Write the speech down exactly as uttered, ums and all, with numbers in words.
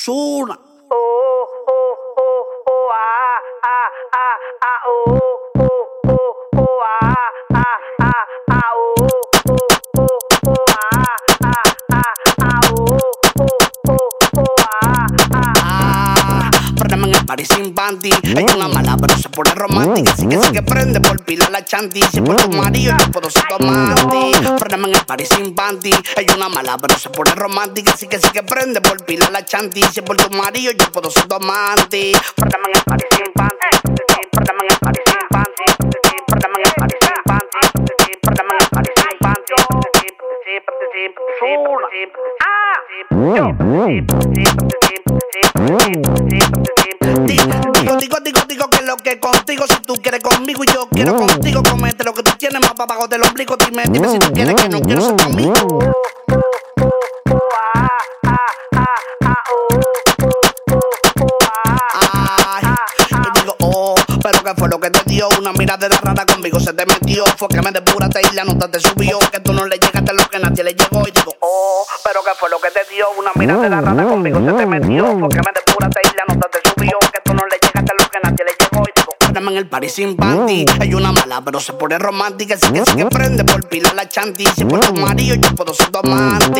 Zuna. Oh, oh, oh, oh, ah, ah, ah, ah, oh, oh, oh, oh, ah, ah, ah, ah, oh, oh, oh, oh, ah, ah, ah, ah, oh, oh, oh, oh, ah, ah. Ah, préndeme en el party sin panty. Hay una mala pero se pone romántica. Así que sí que prende por pila la chanti. Si por tu marido yo puedo ser tu amante. Préndeme en el party sin panty. Hay una mala pero se pone romántica. Así que sí que prende por pila la chanti. Si por tu marido yo puedo ser tu amante. Préndeme en el party sin panty. Préndeme en el party sin panty. Préndeme en el party sin panty. Préndeme en el party sin panty. Digo, digo, digo, digo que lo que contigo, si tú quieres conmigo y yo quiero contigo, comete lo que tú tienes más para abajo del ombligo. Dime, dime si tú quieres que no quiero ser conmigo. Ay, yo digo, oh, pero ¿qué fue lo que te dio? Una mirada rara conmigo se te metió. Fue que me depuraste y la nota te subió. Que tú no le llegaste lo que nadie le llegó. Y digo, oh, pero ¿qué fue lo que te dio? Una mirada rara conmigo se te metió. Fue que me depuraste y la nota te subió. Que tú no le llegaste lo que nadie le llegó. Y digo, préndeme en el party sin panty. Hay una mala pero se pone romántica. Así que sí que prende por pila la chanti. Si por tu marido yo puedo ser tu amante.